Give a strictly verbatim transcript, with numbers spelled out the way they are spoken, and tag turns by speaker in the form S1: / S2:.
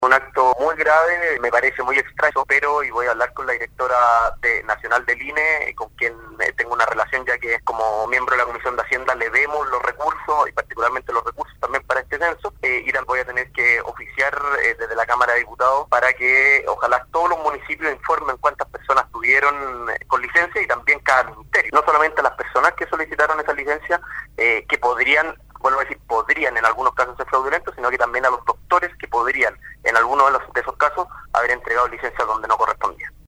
S1: Un acto muy grave, me parece muy extraño, pero y voy a hablar con la directora de, nacional del I N E, con quien eh, tengo una relación, ya que como miembro de la Comisión de Hacienda le demos los recursos, y particularmente los recursos también para este censo, eh, y también voy a tener que oficiar eh, desde la Cámara de Diputados para que ojalá todos los municipios informen cuántas personas tuvieron eh, con licencia y también cada ministerio. No solamente a las personas que solicitaron esa licencia, eh, que podrían, vuelvo a decir, podrían en algunos casos ser fraudulentos, sino que también a los doctores que podrían en algunos de, los, de esos casos haber entregado licencias donde no correspondía.